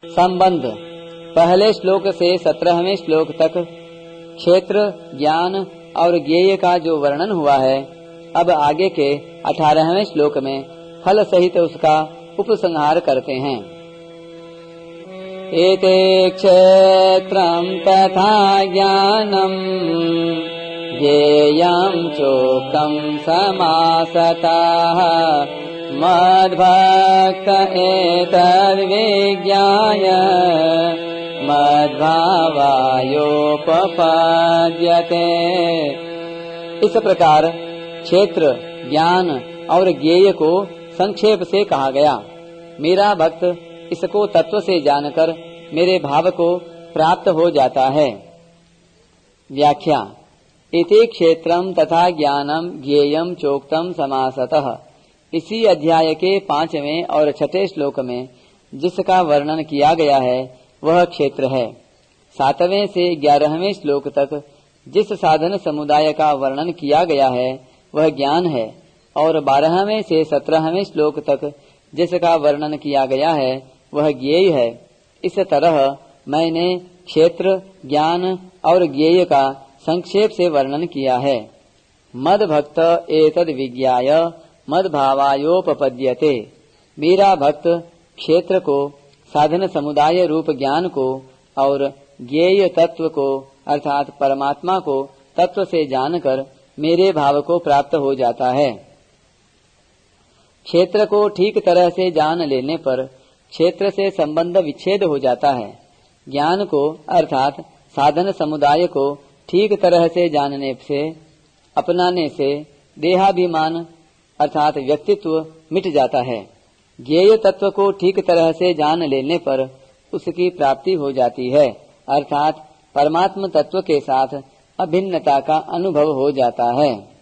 संबंध पहले श्लोक से 17वें श्लोक तक क्षेत्र, ज्ञान और ज्ञेय का जो वर्णन हुआ है, अब आगे के 18वें श्लोक में फल सहित उसका उपसंहार करते हैं। एते क्षेत्रं तथा ज्ञानम् ज्ञेयं चोक्तं समासतः मद्भक्त एतद्विज्ञाय मद्भावायोपपद्यते। इस प्रकार क्षेत्र, ज्ञान और ज्ञेय को संक्षेप से कहा गया। मेरा भक्त इसको तत्व से जानकर मेरे भाव को प्राप्त हो जाता है। व्याख्या। इति क्षेत्रम तथा ज्ञानम ज्ञेयम चोक्तम समासतः। इसी अध्याय के 5वें और 6ठे श्लोक में जिसका वर्णन किया गया है वह क्षेत्र है। 7वें से 11वें श्लोक तक जिस साधन समुदाय का वर्णन किया गया है वह ज्ञान है, और 12वें से 17वें श्लोक तक जिसका वर्णन किया गया है वह ज्ञेय है। इस तरह मैंने क्षेत्र, ज्ञान और ज्ञेय का संक्षेप से वर्णन किया है। मद भक्त एतद विज्ञाय मद भावायोपपद्यते। मेरा भक्त क्षेत्र को, साधन समुदाय रूप ज्ञान को और ज्ञेय तत्व को अर्थात परमात्मा को तत्व से जानकर मेरे भाव को प्राप्त हो जाता है। क्षेत्र को ठीक तरह से जान लेने पर क्षेत्र से संबंध विच्छेद हो जाता है। ज्ञान को अर्थात साधन समुदाय को ठीक तरह से जानने से, अपनाने से देहाभिमान अर्थात व्यक्तित्व मिट जाता है। ज्ञेय तत्व को ठीक तरह से जान लेने पर उसकी प्राप्ति हो जाती है, अर्थात परमात्म तत्व के साथ अभिन्नता का अनुभव हो जाता है।